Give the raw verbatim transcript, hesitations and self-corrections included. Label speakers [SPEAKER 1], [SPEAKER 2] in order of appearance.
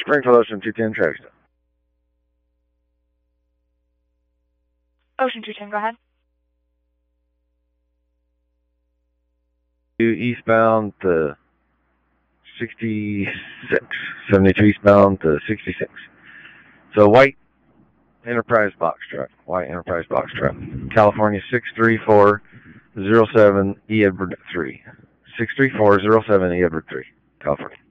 [SPEAKER 1] Springfield Ocean two ten traffic stop.
[SPEAKER 2] Ocean two ten, go ahead.
[SPEAKER 1] Eastbound to sixty-six. seventy-two eastbound to sixty-six. So white Enterprise box truck. White Enterprise box truck. California six three four zero seven E Edward three. six three four zero seven E Edward three. California.